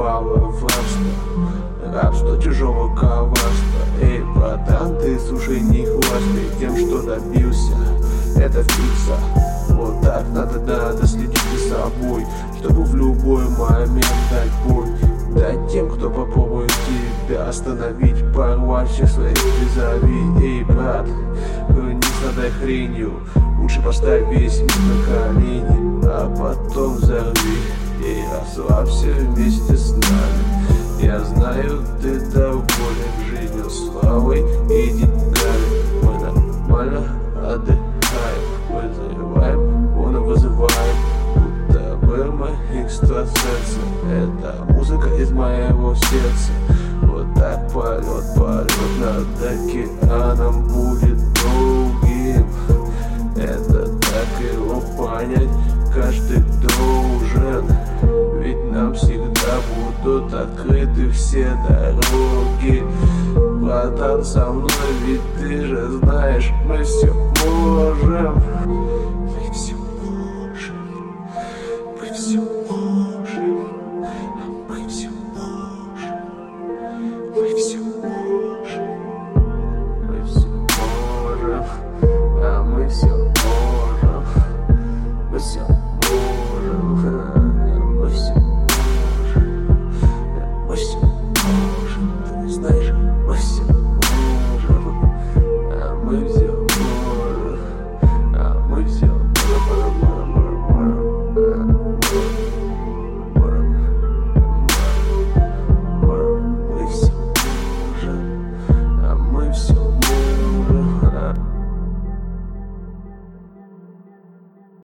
упала в рабство чужого коварства. Эй, братан, ты слушай, не хвастай тем, что добился. Это фикса. Вот так надо следить за собой, чтобы в любой момент дать бой. Дать тем, кто попробует тебя остановить, порвать всех своих визави. Эй, брат, не страдай хренью, лучше поставь весь мир на колени, а потом взорви. Эй, расслабься вместе с нами. Я знаю, ты доволен жизнью, славой и деньгами. Мы нормально отдыхаем, вызываем, он вызывает, будто бы мы экстрасенсы. Это музыка из моего сердца. Вот так полет над океаном будет долгим. Это так его понять каждый должен. Ведь нам всегда будут открыты все дороги. Братан, со мной, ведь ты же знаешь, мы все можем. Мы все можем. Мы все можем. Мы все можем. Мы все можем. Мы все можем. А мы все можем. Мы все можем. Мы все можем. Мы все можем. Ты знаешь.